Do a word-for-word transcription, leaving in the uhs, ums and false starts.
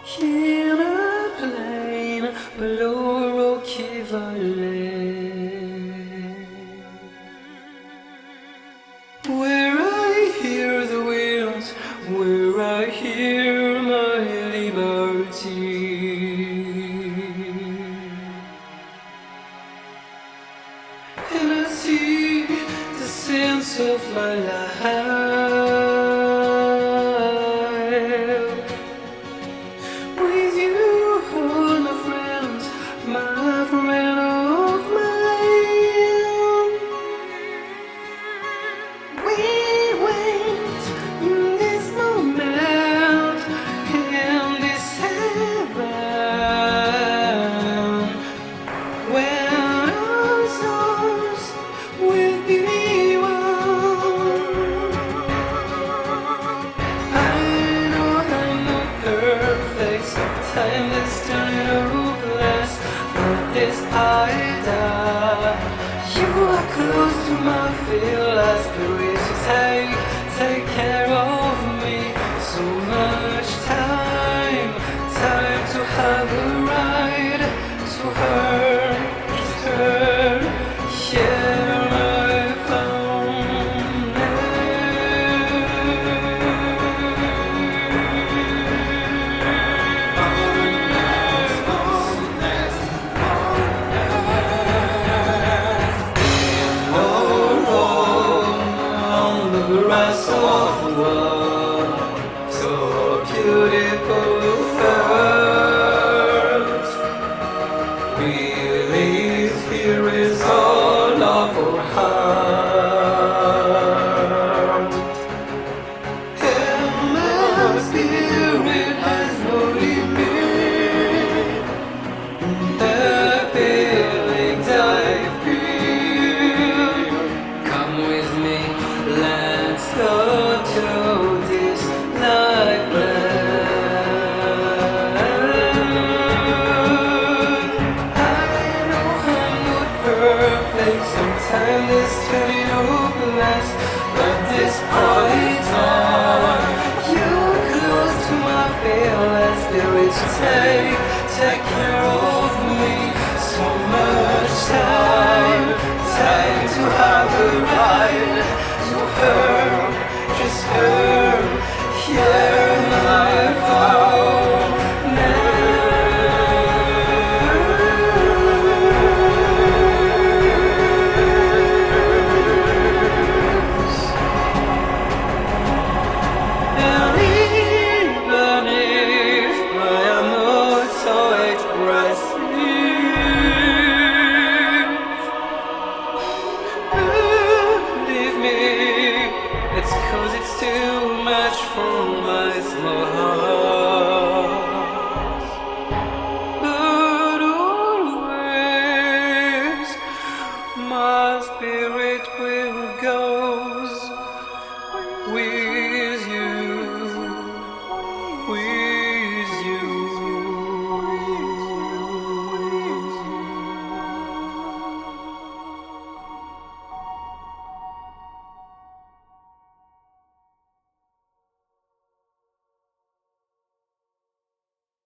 In a plain below a rocky valley, where I hear the winds, where I hear my liberty, and I see the sense of my life. With you, all my friends, my friend of mine, we wait in this moment, in this heaven, when our souls will be one. I know I'm not perfect, sometimes it's turning hopeless, but this I die. You are close to my fearless spirit, so take, take care of me. So much time, time to have a ride, to her, just her, yeah, my phone. The rest of the world, so beautiful earth. We live here is all of our heart, and my spirit has no limit. The feelings I feel, come with me, let's go to this nightmare. I know I'm not perfect, sometimes it's turning hopeless, but this point on, you're close to my fearless spirit, so take, take care of me. So much time, time to have a ride, to her, just her, hear my phone and even if I am not so expressive, believe me, it's cause it's too much for my small heart.